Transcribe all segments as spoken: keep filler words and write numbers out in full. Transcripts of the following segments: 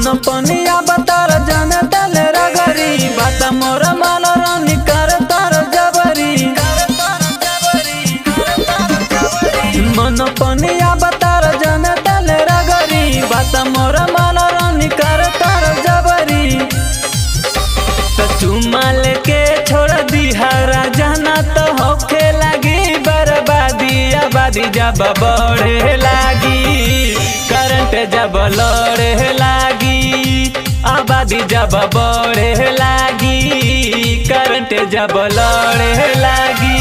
पनिया बतर जन तल रगरी बात मोर मन रानी कर तर जबरी मन पनिया बतर जन तल रगरी बात मोर मन रानी कर तर जबरी तो चुमा लेके छोड़ दी हरा जाना तो होखे लगी बर्बादी आबादी जब बढ़े लागी करंट जब लड़े लागी आबादी जब बढ़े लागी करंट जब लड़े लागी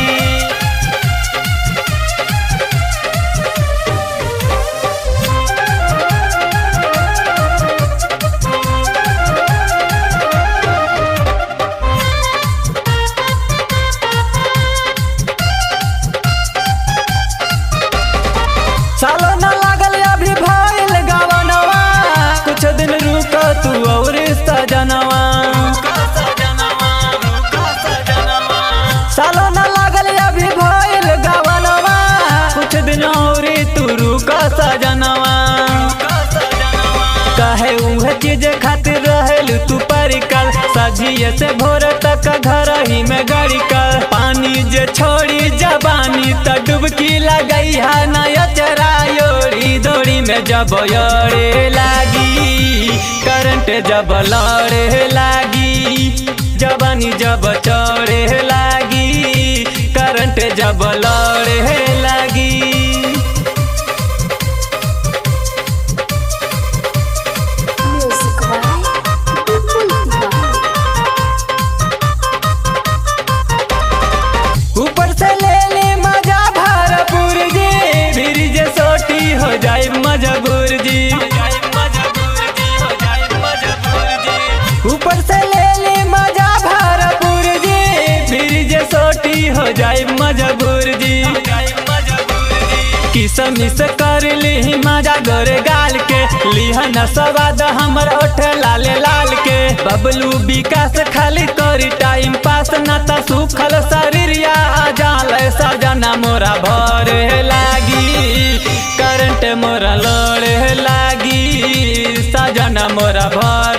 सालो न लागल अभी भइल गवनवा कुछ दिन रुक तू और सजनवा सालो न लागल अभी भइल गवनवा कुछ दिन और तू रुक सजनवा कहे उहे चीज खातिर रहल तू परिकल सजिए से भोर तक घर ही में गड़ी कर पानी जे छोड़ी जबानी त डुबकी लगई है नया चरायोड़ी दौड़ी में जब यड़े लागी करंट जब लड़े लागी जबानी जब चढ़े लागी करंट जब लड़े लागी ऊपर से ले ले मजा भरपूर जी फिर जे सोटी हो जाए मजबूर जी ऊपर से ले ले मजा भरपूर जी फिर जे सोटी हो जाए मजबूर जी किसमिस कर ली मजा गोरे गाल के लिहन स्वाद हमर ओठ लाल लाल के बबलू विकास खाली करी टाइम पास न त सुखल शरीर या जाल सजना मोरा भरे लागी करंट मोरा लड़े लागी सजना मोरा भर